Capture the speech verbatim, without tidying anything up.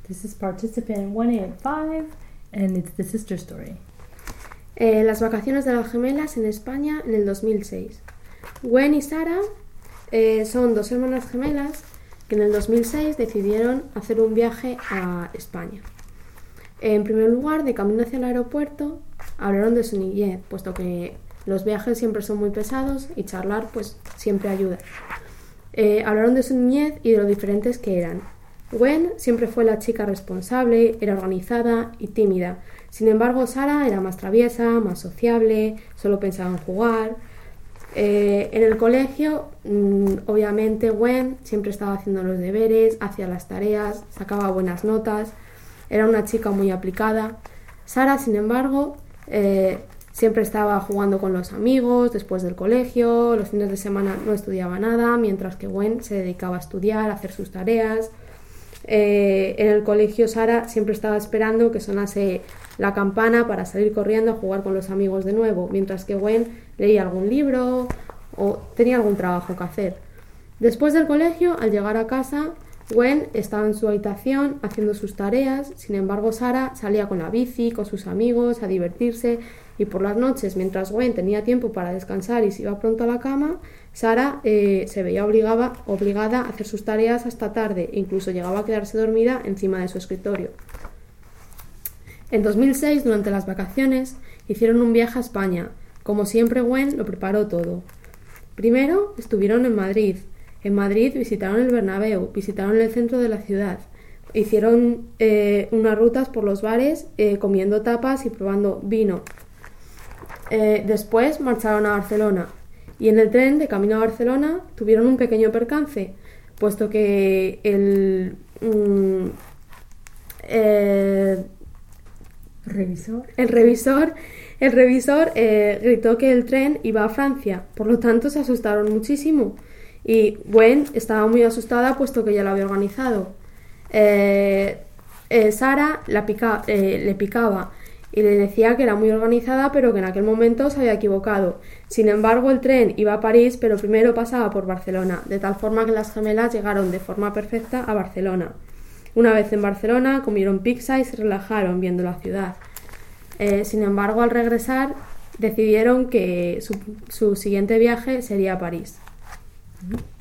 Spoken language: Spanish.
This is participant one eight five and it's the sister story. Eh, las vacaciones de las gemelas en España en el dos mil seis. Gwen y Sarah eh, son dos hermanas gemelas que en el dos mil seis decidieron hacer un viaje a España. En primer lugar, de camino hacia el aeropuerto, hablaron de su niñez, puesto que los viajes siempre son muy pesados y charlar pues siempre ayuda. Eh, hablaron de su niñez y de lo diferentes que eran. Gwen siempre fue la chica responsable, era organizada y tímida. Sin embargo, Sarah era más traviesa, más sociable, solo pensaba en jugar. Eh, en el colegio, mmm, obviamente, Gwen siempre estaba haciendo los deberes, hacía las tareas, sacaba buenas notas, era una chica muy aplicada. Sarah, sin embargo, eh, siempre estaba jugando con los amigos después del colegio, los fines de semana no estudiaba nada, mientras que Gwen se dedicaba a estudiar, a hacer sus tareas. Eh, en el colegio Sarah siempre estaba esperando que sonase la campana para salir corriendo a jugar con los amigos de nuevo, mientras que Gwen leía algún libro o tenía algún trabajo que hacer. Después del colegio, al llegar a casa, Gwen estaba en su habitación haciendo sus tareas, sin embargo Sarah salía con la bici, con sus amigos, a divertirse, y por las noches, mientras Gwen tenía tiempo para descansar y se iba pronto a la cama, Sarah eh, se veía obligada, obligada a hacer sus tareas hasta tarde e incluso llegaba a quedarse dormida encima de su escritorio. En dos mil seis, durante las vacaciones, hicieron un viaje a España. Como siempre, Gwen lo preparó todo. Primero estuvieron en Madrid. En Madrid visitaron el Bernabéu, visitaron el centro de la ciudad. Hicieron eh, unas rutas por los bares, eh, comiendo tapas y probando vino. Eh, después marcharon a Barcelona. Y en el tren de camino a Barcelona tuvieron un pequeño percance, puesto que el... Mm, eh, ¿Revisor? El revisor, el revisor eh, gritó que el tren iba a Francia, por lo tanto se asustaron muchísimo. Y Gwen estaba muy asustada puesto que ya lo había organizado. Eh, eh, Sarah la pica, eh, le picaba y le decía que era muy organizada, pero que en aquel momento se había equivocado. Sin embargo, el tren iba a París, pero primero pasaba por Barcelona, de tal forma que las gemelas llegaron de forma perfecta a Barcelona. Una vez en Barcelona, comieron pizza y se relajaron viendo la ciudad. Eh, sin embargo, al regresar, decidieron que su, su siguiente viaje sería a París. Mm-hmm.